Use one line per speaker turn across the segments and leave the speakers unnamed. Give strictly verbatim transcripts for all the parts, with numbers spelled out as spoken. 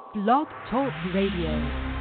Blog Talk Radio.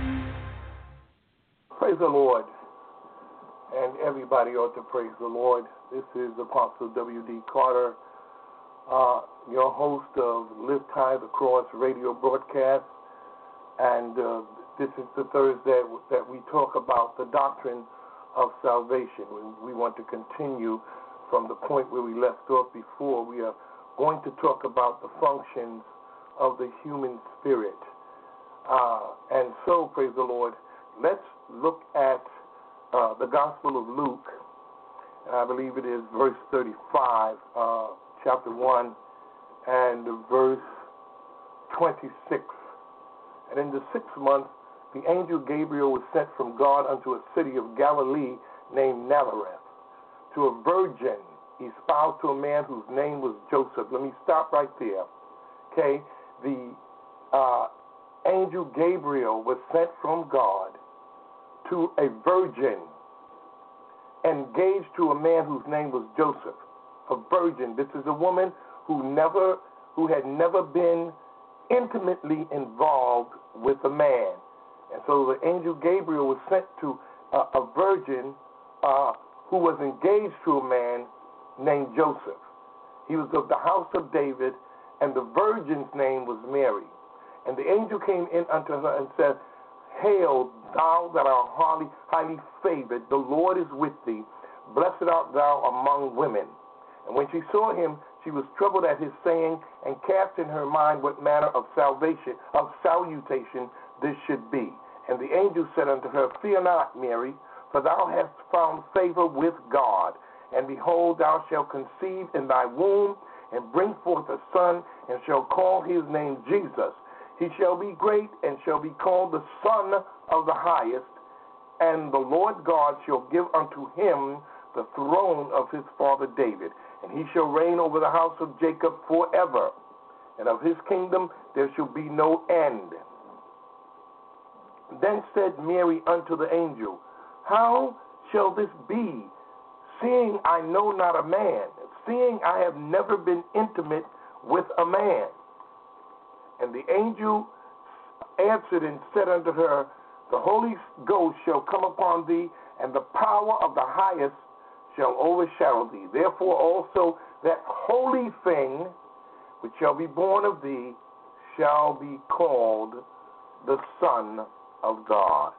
Praise the Lord. And everybody ought to praise the Lord. This is Apostle W D. Carter, uh, your host of Lift High the Cross radio broadcast. And uh, this is the Thursday that we talk about the doctrine of salvation. We, we want to continue from the point where we left off before. We are going to talk about the functions of the human spirit. Uh, and so, praise the Lord, let's look at uh, the Gospel of Luke, and I believe it is verse thirty-five, uh, chapter one, and verse twenty-six. And in the sixth month, the angel Gabriel was sent from God unto a city of Galilee named Nazareth, to a virgin espoused to a man whose name was Joseph. Let me stop right there. Okay, the uh, angel Gabriel was sent from God to a virgin, engaged to a man whose name was Joseph. A virgin. This is a woman who never, who had never been intimately involved with a man, and so the angel Gabriel was sent to uh, a virgin uh, who was engaged to a man named Joseph. He was of the house of David, and the virgin's name was Mary. And the angel came in unto her and said, Hail, thou that art highly, highly favored, the Lord is with thee. Blessed art thou among women. And when she saw him, she was troubled at his saying, and cast in her mind what manner of salvation, of salutation this should be. And the angel said unto her, Fear not, Mary, for thou hast found favor with God. And behold, thou shalt conceive in thy womb, and bring forth a son, and shall call his name Jesus. He shall be great, and shall be called the Son of the Highest. And the Lord God shall give unto him the throne of his father David. And he shall reign over the house of Jacob forever. And of his kingdom there shall be no end. Then said Mary unto the angel, How shall this be, seeing I know not a man, seeing I have never been intimate with a man? And the angel answered and said unto her, The Holy Ghost shall come upon thee, and the power of the Highest shall overshadow thee. Therefore also that holy thing which shall be born of thee shall be called the Son of God.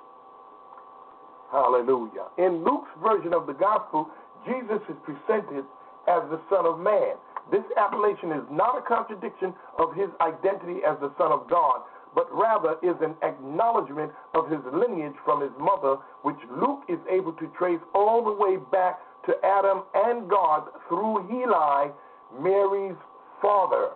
Hallelujah. In Luke's version of the gospel, Jesus is presented as the Son of Man. This appellation is not a contradiction of his identity as the Son of God, but rather is an acknowledgement of his lineage from his mother, which Luke is able to trace all the way back to Adam and God through Heli, Mary's father.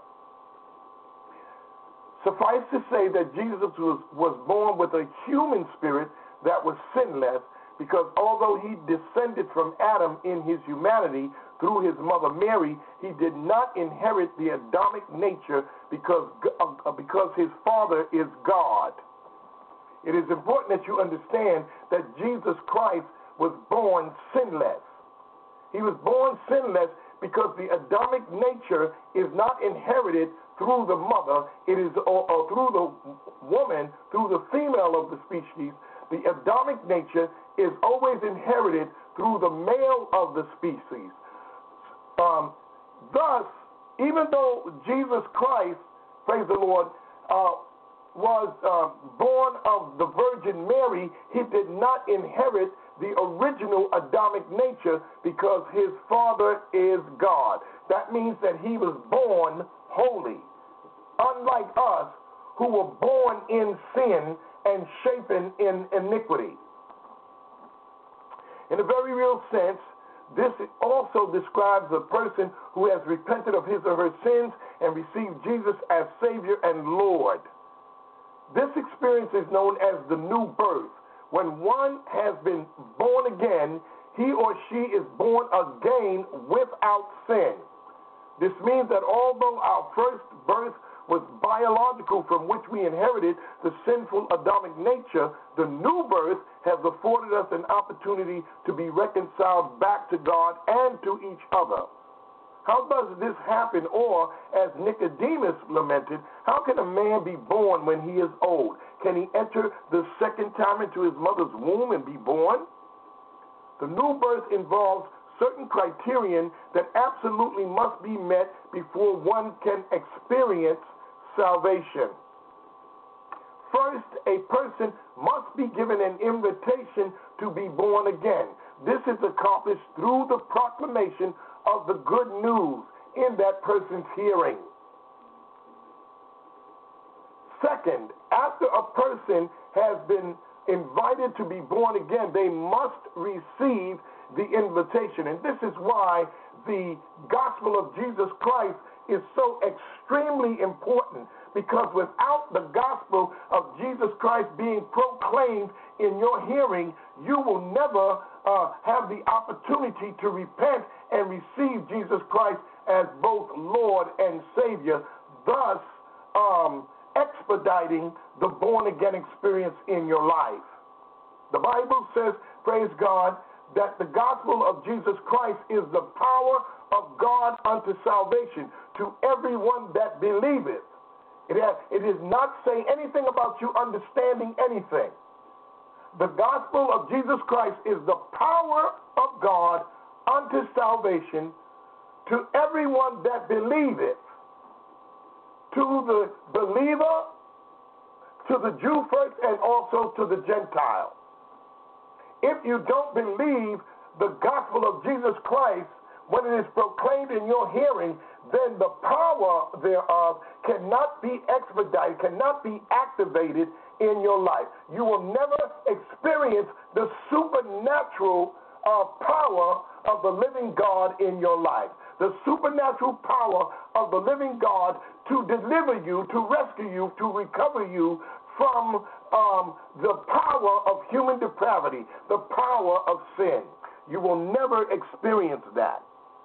Suffice to say that Jesus was, was born with a human spirit that was sinless, because although he descended from Adam in his humanity through his mother Mary, he did not inherit the Adamic nature because, uh, because his father is God. It is important that you understand that Jesus Christ was born sinless. He was born sinless because the Adamic nature is not inherited through the mother, it is or, or through the woman, through the female of the species. The Adamic nature is always inherited through the male of the species. Um, thus, even though Jesus Christ, praise the Lord, uh, was uh, born of the Virgin Mary, he did not inherit the original Adamic nature because his father is God. That means that he was born holy, unlike us who were born in sin and shapen in iniquity. In a very real sense, this also describes a person who has repented of his or her sins and received Jesus as Savior and Lord. This experience is known as the new birth. When one has been born again, he or she is born again without sin. This means that although our first birth was biological, from which we inherited the sinful Adamic nature, the new birth has afforded us an opportunity to be reconciled back to God and to each other. How does this happen? Or, as Nicodemus lamented, how can a man be born when he is old? Can he enter the second time into his mother's womb and be born? The new birth involves certain criterion that absolutely must be met before one can experience salvation. First, a person must be given an invitation to be born again. This is accomplished through the proclamation of the good news in that person's hearing. Second, after a person has been invited to be born again, they must receive the invitation. And this is why the gospel of Jesus Christ is so extremely important, because without the gospel of Jesus Christ being proclaimed in your hearing, you will never uh, have the opportunity to repent and receive Jesus Christ as both Lord and Savior, thus um, expediting the born-again experience in your life. The Bible says, praise God, that the gospel of Jesus Christ is the power of God unto salvation to everyone that believeth. It, has, it is not saying anything about you understanding anything. The gospel of Jesus Christ is the power of God unto salvation to everyone that believeth, to the believer, to the Jew first, and also to the Gentile. If you don't believe the gospel of Jesus Christ when it is proclaimed in your hearing, then the power thereof cannot be expedited, cannot be activated in your life. You will never experience the supernatural uh, power of the living God in your life, the supernatural power of the living God to deliver you, to rescue you, to recover you from um, the power of human depravity, the power of sin. You will never experience that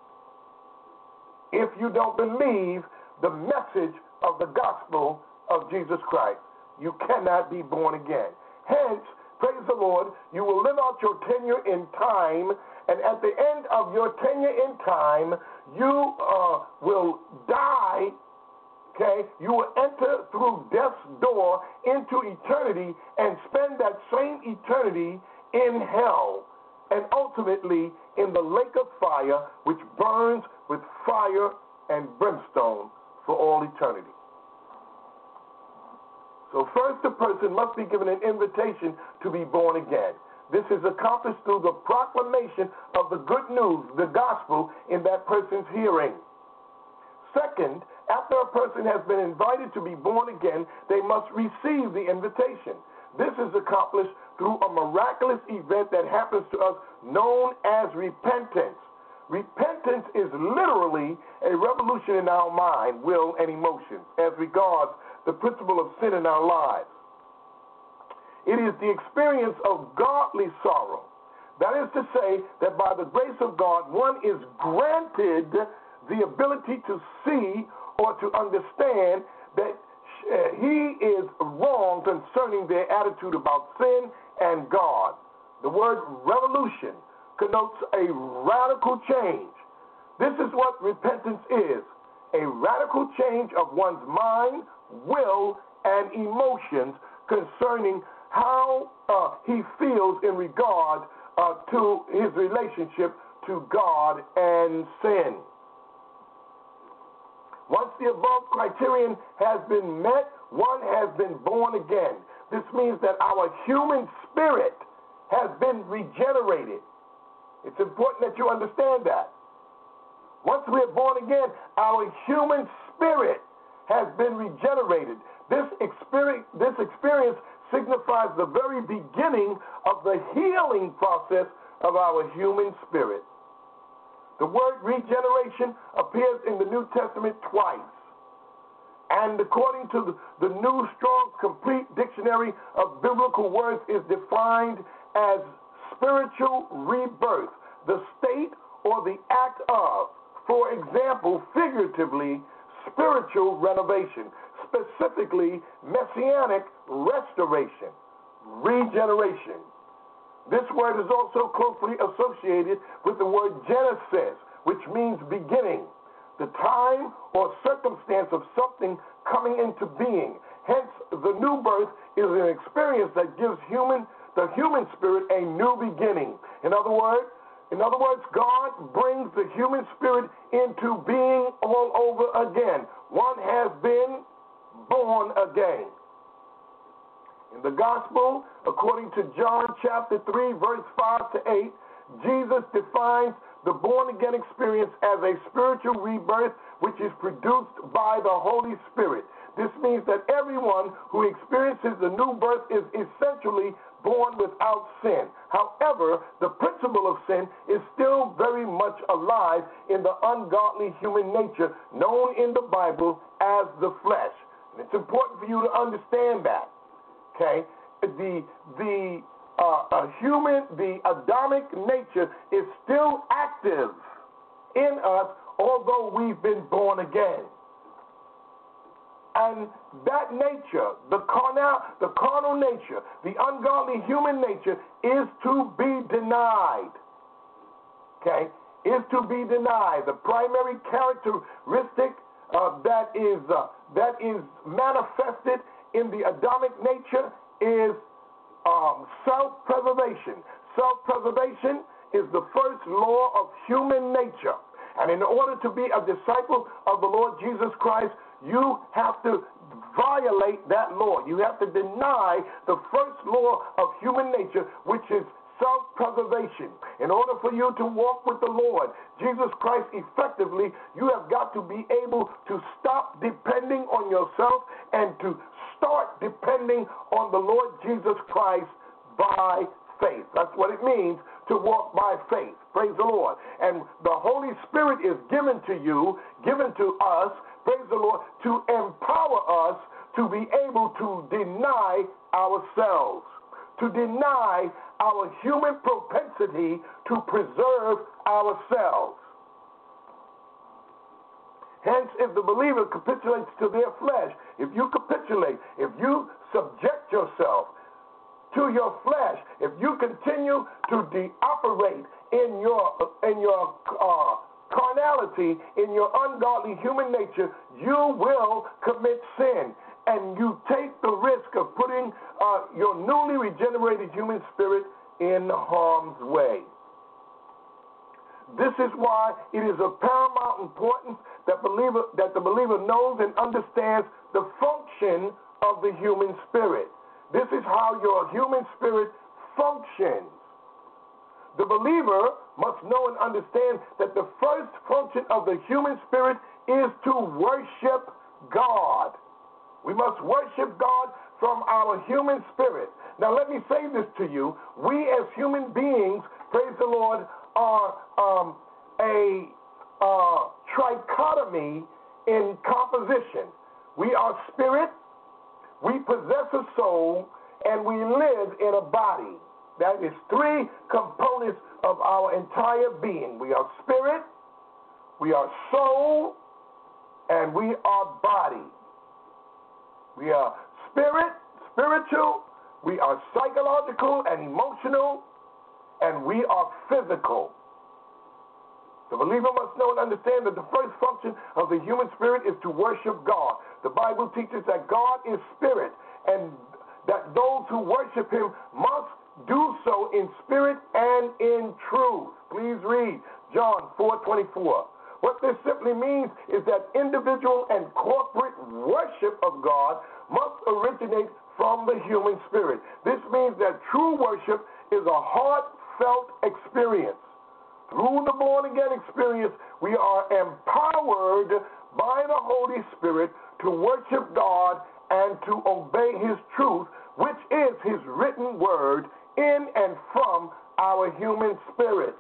if you don't believe the message of the gospel of Jesus Christ. You cannot be born again. Hence, praise the Lord, you will live out your tenure in time, and at the end of your tenure in time, you uh, will die. Okay, you will enter through death's door into eternity and spend that same eternity in hell and ultimately in the lake of fire, which burns with fire and brimstone for all eternity. So first, the person must be given an invitation to be born again. This is accomplished through the proclamation of the good news, the gospel, in that person's hearing. Second, after a person has been invited to be born again, they must receive the invitation. This is accomplished through a miraculous event that happens to us known as repentance. Repentance is literally a revolution in our mind, will, and emotions as regards the principle of sin in our lives. It is the experience of godly sorrow. That is to say that by the grace of God, one is granted the ability to see or to understand that he is wrong concerning their attitude about sin and God. The word revolution connotes a radical change. This is what repentance is, a radical change of one's mind, will, and emotions concerning how uh, he feels in regard uh, to his relationship to God and sin. Once the above criterion has been met, one has been born again. This means that our human spirit has been regenerated. It's important that you understand that. Once we are born again, our human spirit has been regenerated. This experience, this experience signifies the very beginning of the healing process of our human spirit. The word regeneration appears in the New Testament twice. And according to the, the New Strong's Complete Dictionary of Biblical Words, is defined as spiritual rebirth, the state or the act of, for example, figuratively, spiritual renovation, specifically messianic restoration, regeneration. This word is also closely associated with the word Genesis, which means beginning. the time or circumstance of something coming into being. Hence, the new birth is an experience that gives human the human spirit a new beginning. In other words, in other words, God brings the human spirit into being all over again. One has been born again. In the gospel, according to John chapter three, verse five to eight, Jesus defines the born-again experience as a spiritual rebirth which is produced by the Holy Spirit. This means that everyone who experiences the new birth is essentially born without sin. However, the principle of sin is still very much alive in the ungodly human nature known in the Bible as the flesh. And it's important for you to understand that. Okay? The the uh, uh, human, the Adamic nature is still active in us, although we've been born again. And that nature, the carnal, the carnal nature, the ungodly human nature, is to be denied. Okay, is to be denied. The primary characteristic uh, that is uh, that is manifested in the Adamic nature is um, self-preservation. Self-preservation is the first law of human nature. And in order to be a disciple of the Lord Jesus Christ, you have to violate that law. You have to deny the first law of human nature, which is self-preservation. In order for you to walk with the Lord Jesus Christ effectively, you have got to be able to stop depending on yourself and to start depending on the Lord Jesus Christ by faith. That's what it means to walk by faith. Praise the Lord. And the Holy Spirit is given to you, given to us, praise the Lord, to empower us to be able to deny ourselves, to deny our human propensity to preserve ourselves. Hence, if the believer capitulates to their flesh, if you capitulate, if you subject yourself to your flesh, if you continue to de-operate in your in your uh, carnality, in your ungodly human nature, you will commit sin, and you take the risk of putting uh, your newly regenerated human spirit in harm's way. This is why it is of paramount importance that believer that the believer knows and understands the function of the human spirit. This is how your human spirit functions. The believer must know and understand that the first function of the human spirit is to worship God. We must worship God from our human spirit. Now let me say this to you. We as human beings, praise the Lord, are um, a uh, trichotomy in composition. We are spirit, we possess a soul, and we live in a body. That is three components of our entire being. We are spirit, we are soul, and we are body. We are spirit, spiritual, we are psychological and emotional, and we are physical. The believer must know and understand that the first function of the human spirit is to worship God. The Bible teaches that God is spirit, and that those who worship him must do so in spirit and in truth. Please read John four twenty-four. What this simply means is that individual and corporate worship of God must originate from the human spirit. This means that true worship is a heartfelt experience. Through the born-again experience, we are empowered by the Holy Spirit to worship God and to obey his truth, which is his written word in and from our human spirits.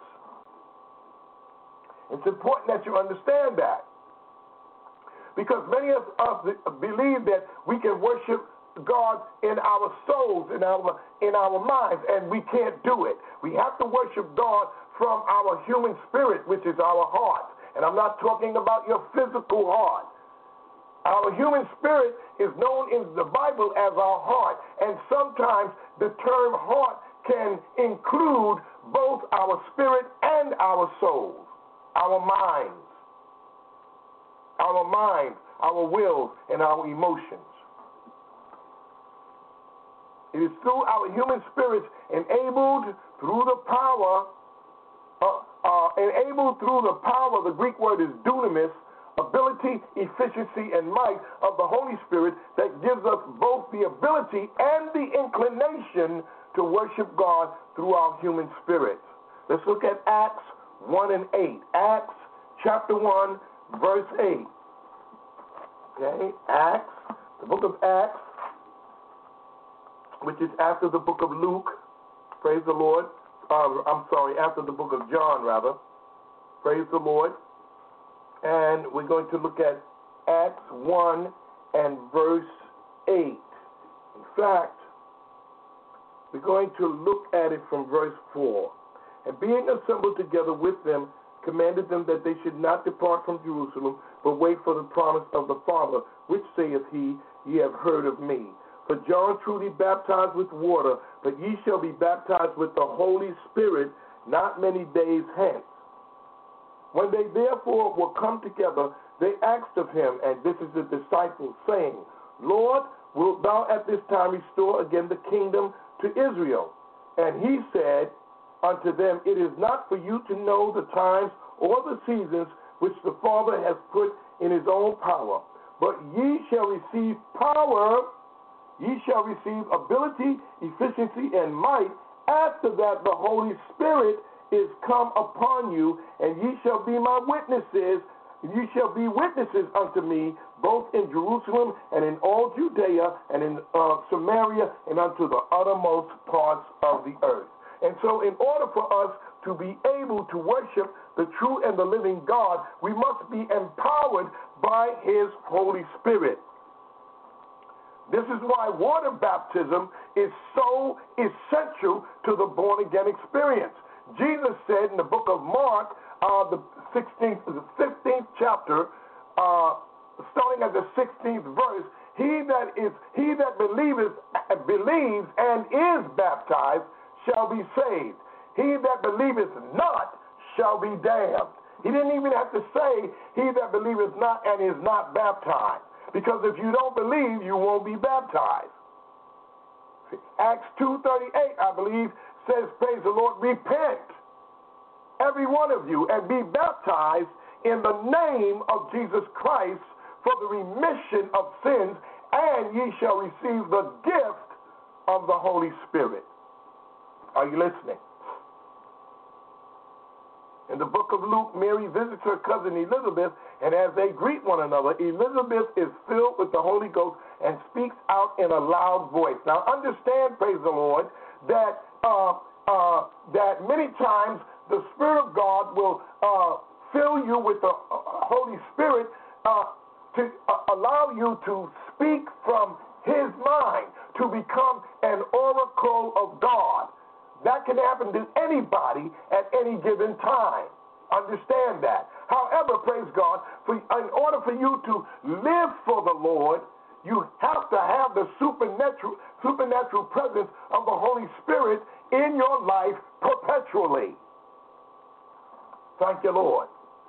It's important that you understand that, because many of us believe that we can worship God in our souls, in our in our minds, and we can't do it. We have to worship God from our human spirit, which is our heart. And I'm not talking about your physical heart. Our human spirit is known in the Bible as our heart, and sometimes the term heart can include both our spirit and our souls, our minds. our minds, our wills, and our emotions. It is through our human spirits enabled through the power, uh, uh, enabled through the power, the Greek word is dunamis, ability, efficiency, and might of the Holy Spirit that gives us both the ability and the inclination to worship God through our human spirits. Let's look at Acts one and eight. Acts chapter one, verse eight. Okay, Acts, the book of Acts, which is after the book of Luke. Praise the Lord. Uh, I'm sorry, after the book of John, rather. Praise the Lord. And we're going to look at Acts one and verse eight. In fact, we're going to look at it from verse four. And being assembled together with them, commanded them that they should not depart from Jerusalem, but wait for the promise of the Father, which saith he, ye have heard of me. For John truly baptized with water, but ye shall be baptized with the Holy Spirit not many days hence. When they therefore were come together, they asked of him, and this is the disciples, saying, Lord, wilt thou at this time restore again the kingdom to Israel? And he said unto them, It is not for you to know the times or the seasons which the Father has put in his own power, but ye shall receive power, ye shall receive ability, efficiency, and might, after that the Holy Spirit is come upon you, and ye shall be my witnesses, and ye shall be witnesses unto me, both in Jerusalem and in all Judea and in uh, Samaria and unto the uttermost parts of the earth. And so in order for us to be able to worship the true and the living God, we must be empowered by his Holy Spirit. This is why water baptism is so essential to the born-again experience. Jesus said in the book of Mark, uh, the sixteenth, the fifteenth chapter, uh, starting at the sixteenth verse, he that is he that believeth, believes and is baptized shall be saved. He that believeth not shall be damned. He didn't even have to say he that believeth not and is not baptized, because if you don't believe, you won't be baptized. Acts two thirty-eight, I believe, says, praise the Lord, repent, every one of you, and be baptized in the name of Jesus Christ for the remission of sins, and ye shall receive the gift of the Holy Spirit. Are you listening? In the book of Luke, Mary visits her cousin Elizabeth, and as they greet one another, Elizabeth is filled with the Holy Ghost and speaks out in a loud voice. Now understand, praise the Lord, that uh, uh, that many times the Spirit of God will uh, fill you with the Holy Spirit uh, to uh, allow you to speak from his mind, to become an oracle of God. That can happen to anybody at any given time. Understand that. However, praise God, for, in order for you to live for the Lord, you have to have the supernatural, supernatural presence of the Holy Spirit in your life perpetually. Thank you, Lord.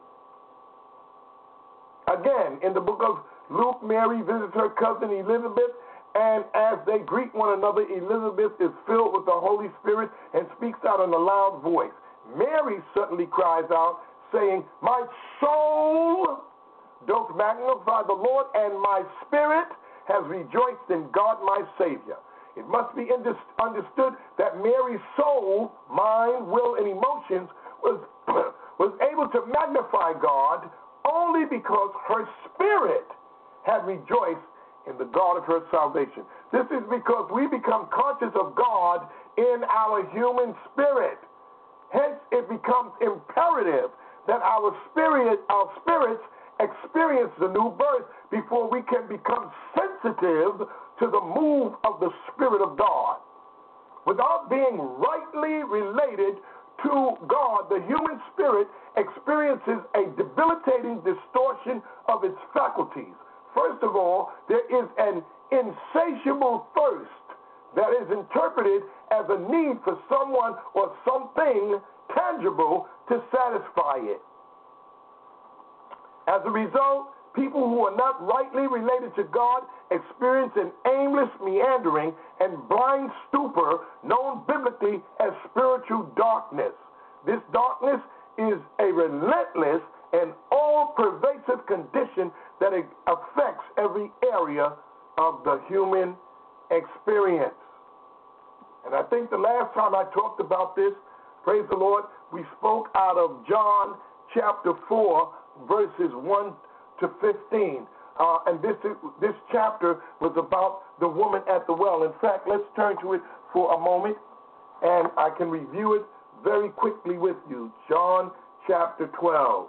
Again, in the book of Luke, Mary visits her cousin Elizabeth, and as they greet one another, Elizabeth is filled with the Holy Spirit and speaks out in a loud voice. Mary suddenly cries out, saying, My soul doth magnify the Lord, and my spirit has rejoiced in God my Savior. It must be understood that Mary's soul, mind, will, and emotions was, was able to magnify God only because her spirit had rejoiced in the God of her salvation. This is because we become conscious of God in our human spirit. Hence, it becomes imperative that our spirit, our spirits experience the new birth before we can become sensitive to the move of the Spirit of God. Without being rightly related to God, the human spirit experiences a debilitating distortion of its faculties. First of all, there is an insatiable thirst that is interpreted as a need for someone or something tangible to satisfy it. As a result, People who are not rightly related to God experience an aimless meandering and blind stupor known biblically as spiritual darkness. This darkness is a relentless and all-pervasive condition that affects every area of the human experience. And I think the last time I talked about this, praise the Lord, we spoke out of John chapter four, verses one to fifteen. Uh, and this, this chapter was about the woman at the well. In fact, let's turn to it for a moment, and I can review it very quickly with you. John chapter twelve.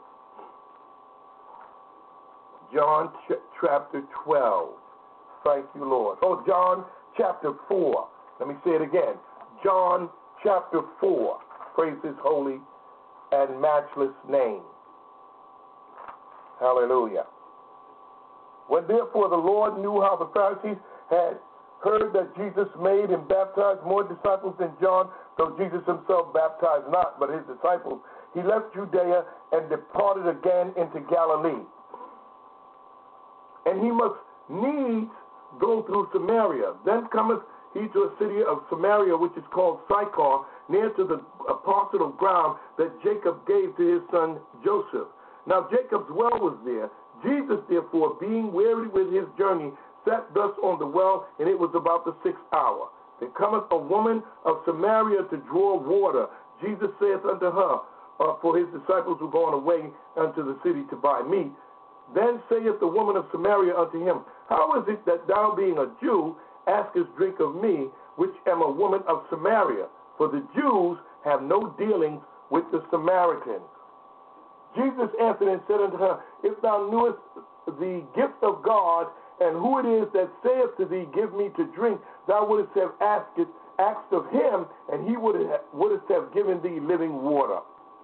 John ch- chapter twelve. Thank you, Lord. Oh, John chapter four. Let me say it again. John chapter four. Praise his holy and matchless name. Hallelujah. When therefore the Lord knew how the Pharisees had heard that Jesus made and baptized more disciples than John, though Jesus himself baptized not, but his disciples, he left Judea and departed again into Galilee. And he must needs go through Samaria. Then cometh he to a city of Samaria, which is called Sychar, near to the parcel of ground that Jacob gave to his son Joseph. Now Jacob's well was there. Jesus, therefore, being weary with his journey, sat thus on the well, and it was about the sixth hour. There cometh a woman of Samaria to draw water. Jesus saith unto her, uh, for his disciples were gone away unto the city to buy meat. Then saith the woman of Samaria unto him, how is it that thou, being a Jew, askest drink of me, which am a woman of Samaria? For the Jews have no dealings with the Samaritans. Jesus answered and said unto her, if thou knewest the gift of God, and who it is that saith to thee, give me to drink, thou wouldst have asked, it, asked of him, and he would have, wouldst have given thee living water.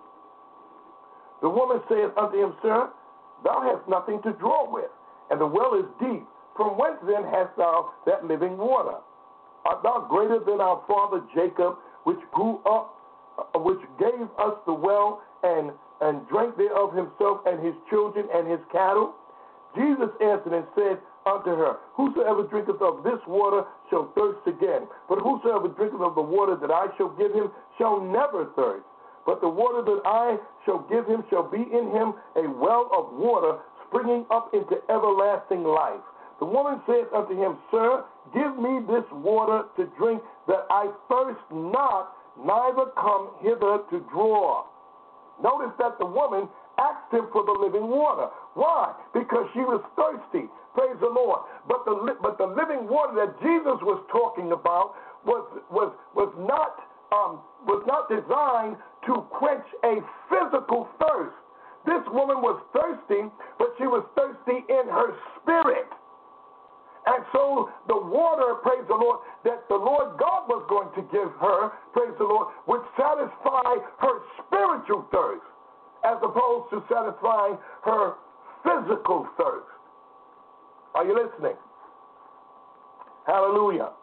The woman saith unto him, Sir, thou hast nothing to draw with, and the well is deep. From whence then hast thou that living water? Art thou greater than our father Jacob, which grew up, uh, which gave us the well, and and drank thereof himself and his children and his cattle? Jesus answered and said unto her, whosoever drinketh of this water shall thirst again. But whosoever drinketh of the water that I shall give him shall never thirst. But the water that I shall give him shall be in him a well of water springing up into everlasting life. The woman saith unto him, Sir, give me this water to drink, that I thirst not, neither come hither to draw. Notice that the woman asked him for the living water. Why? Because she was thirsty. Praise the Lord. But the but the living water that Jesus was talking about was was was not um, was not designed to quench a physical thirst. This woman was thirsty, but she was thirsty in her spirit. And so the water, praise the Lord, that the Lord God was going to give her, praise the Lord, would satisfy her spiritual thirst as opposed to satisfying her physical thirst. Are you listening? Hallelujah.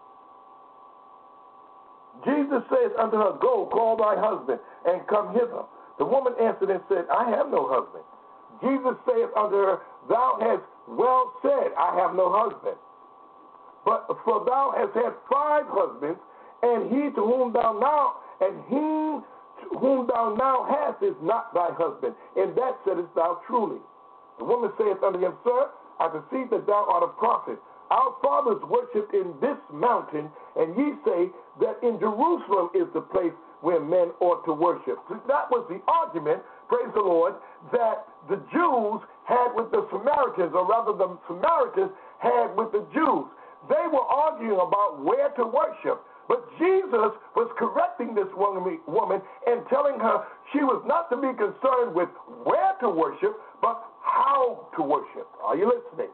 Jesus says unto her, Go, call thy husband, and come hither. The woman answered and said, I have no husband. Jesus saith unto her, Thou hast well said, I have no husband. But for thou hast had five husbands, and he to whom thou now, and he to whom thou now hast is not thy husband. And that saidest thou truly. The woman saith unto him, Sir, I perceive that thou art a prophet. Our fathers worshipped in this mountain, and ye say that in Jerusalem is the place where men ought to worship. That was the argument, praise the Lord, that the Jews had with the Samaritans, or rather the Samaritans had with the Jews. They were arguing about where to worship. But Jesus was correcting this woman and telling her she was not to be concerned with where to worship, but how to worship. Are you listening?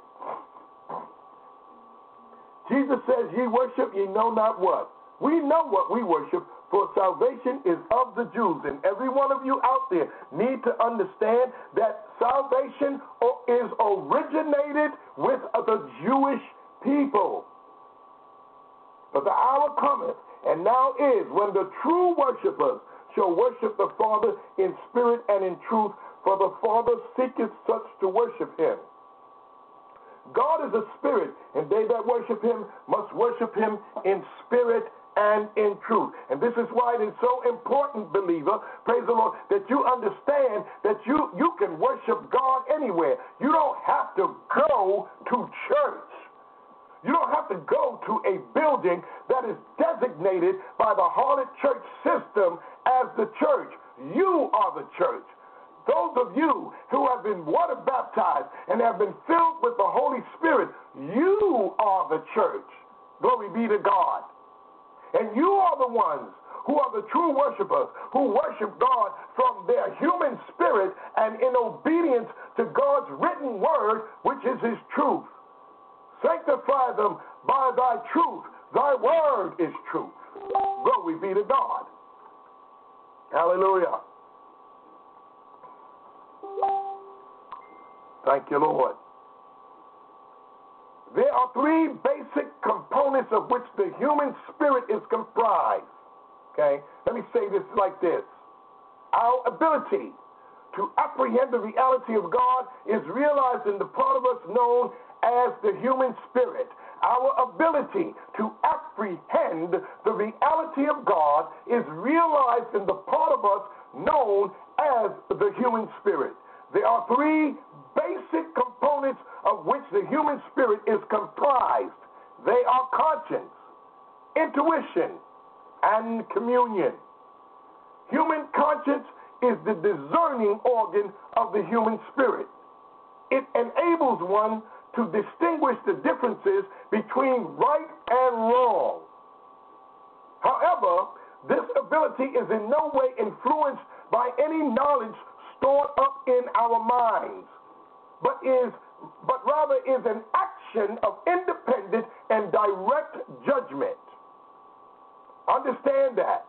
Jesus says, ye worship, ye know not what. We know what we worship, for salvation is of the Jews. And every one of you out there need to understand that salvation is originated with the Jewish people. But the hour cometh, and now is, when the true worshipers shall worship the Father in spirit and in truth, for the Father seeketh such to worship him. God is a spirit, and they that worship him must worship him in spirit and in truth. And this is why it is so important, believer, praise the Lord, that you understand that you, you can worship God anywhere. You don't have to go to church. You don't have to go to a building that is designated by the harlot church system as the church. You are the church. Those of you who have been water baptized and have been filled with the Holy Spirit, you are the church. Glory be to God. And you are the ones who are the true worshipers, who worship God from their human spirit and in obedience to God's written word, which is his truth. Sanctify them by thy truth. Thy word is truth. Glory be to God. Hallelujah. Thank you, Lord. There are three basic components of which the human spirit is comprised. Okay? Let me say this like this. Our ability to apprehend the reality of God is realized in the part of us known as the human spirit. Our ability to apprehend the reality of God is realized in the part of us known as the human spirit. There are three basic components of which the human spirit is comprised. They are conscience, intuition, and communion. Human conscience is the discerning organ of the human spirit. It enables one to distinguish the differences between right and wrong. However, this ability is in no way influenced by any knowledge stored up in our minds, but is but rather is an action of independent and direct judgment. Understand that.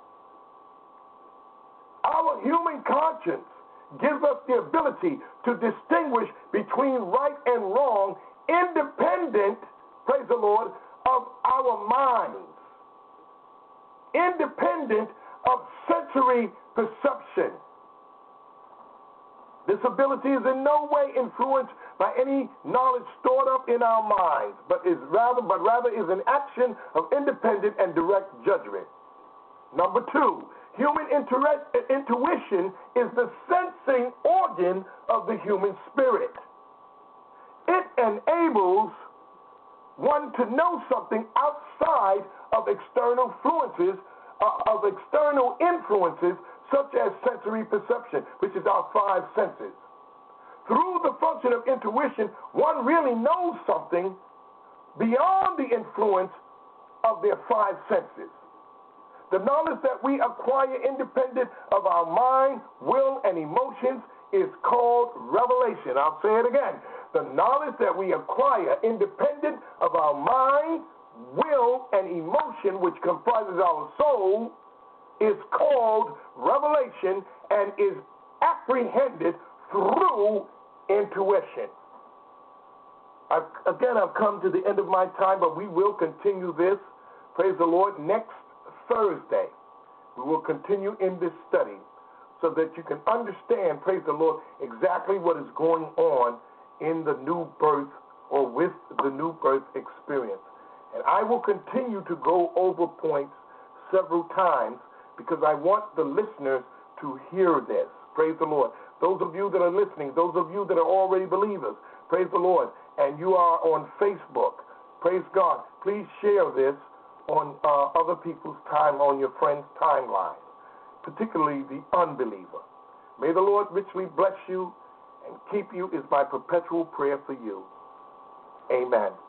Our human conscience gives us the ability to distinguish between right and wrong, independent, praise the Lord, of our minds, independent of sensory perception. This ability is in no way influenced by any knowledge stored up in our minds, but is rather, but rather is an action of independent and direct judgment. Number two, human inter- intuition is the sensing organ of the human spirit. It enables one to know something outside of external influences, uh, of external influences such as sensory perception, which is our five senses. Through the function of intuition, one really knows something beyond the influence of their five senses. The knowledge that we acquire independent of our mind, will, and emotions is called revelation. I'll say it again. The knowledge that we acquire independent of our mind, will, and emotion, which comprises our soul, is called revelation and is apprehended through intuition. I've, again, I've come to the end of my time, but we will continue this, praise the Lord, next Thursday. We will continue in this study so that you can understand, praise the Lord, exactly what is going on in the new birth or with the new birth experience. And I will continue to go over points several times because I want the listeners to hear this. Praise the Lord. Those of you that are listening, those of you that are already believers, praise the Lord, and you are on Facebook, praise God, please share this on uh, other people's time, on your friends' timeline, particularly the unbeliever. May the Lord richly bless you and keep you is my perpetual prayer for you. Amen.